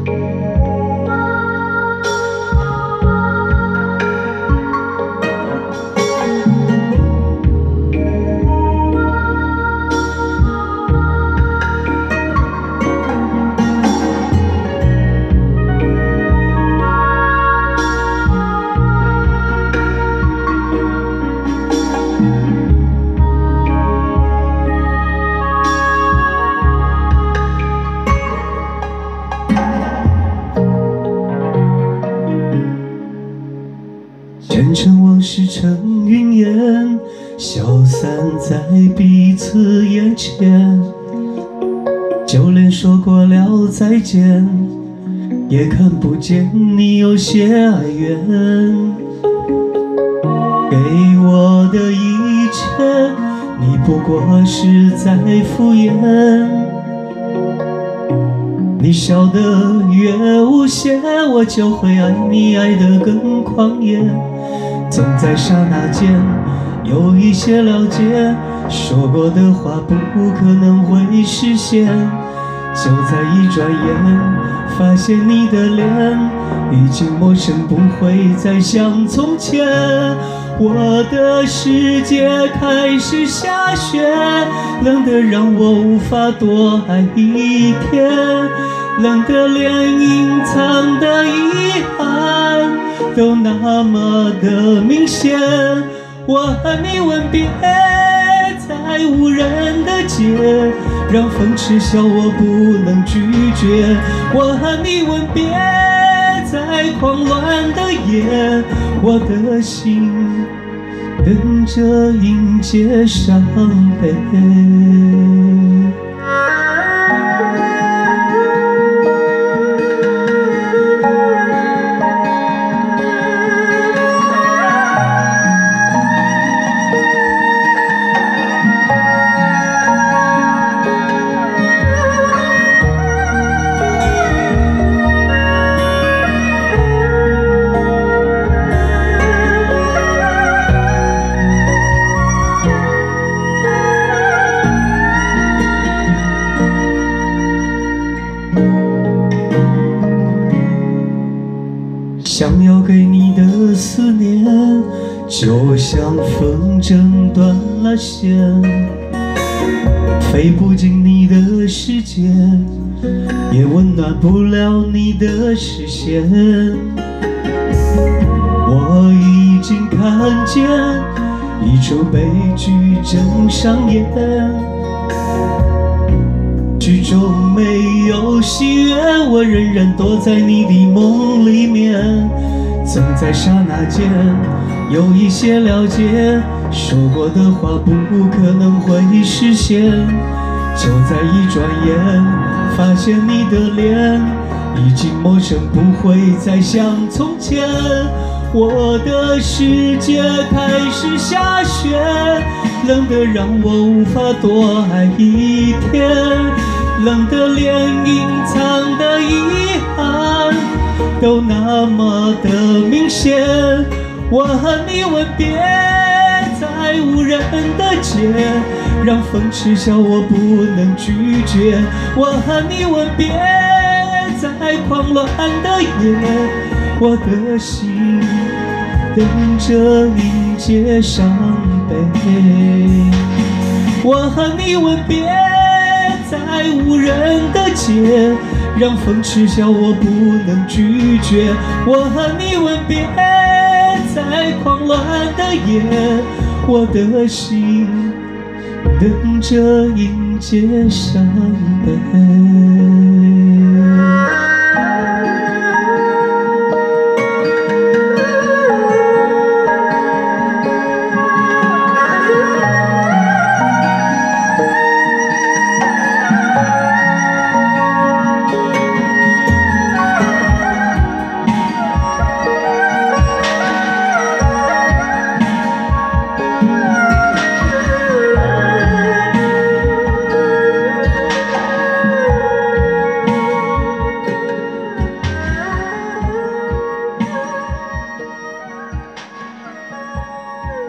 前尘往事成云烟，消散在彼此眼前。就连说过了再见，也看不见你有些哀怨。给我的一切，你不过是在敷衍。你笑得越无邪，我就会爱你爱得更狂野。总在刹那间有一些了解，说过的话不可能会实现。就在一转眼，发现你的脸已经陌生，不会再像从前。我的世界开始下雪，冷得让我无法多爱一天，冷得连隐藏的遗憾都那么的明显。我和你吻别在无人的街，让风耻笑我不能拒绝。我和你吻别在狂乱的夜，我的心等着迎接伤悲。想要给你的思念，就像风筝断了线，飞不进你的世界，也温暖不了你的视线。我已经看见一出悲剧正上演，剧中没有喜悦，我仍然躲在你的梦里面。总在刹那间有一些了解，说过的话不可能会实现。就在一转眼，发现你的脸已经陌生，不会再像从前。我的世界开始下雪，冷得让我无法多爱一天，冷得连隐藏的遗憾都那么的明显。我和你吻别在无人的街，让风耻笑我不能拒绝。我和你吻别在狂乱的夜，我的心等着迎接伤悲。我和你吻别在无人的街，让风耻笑我不能拒绝。我和你吻别在狂乱的夜，我的心等着迎接伤悲。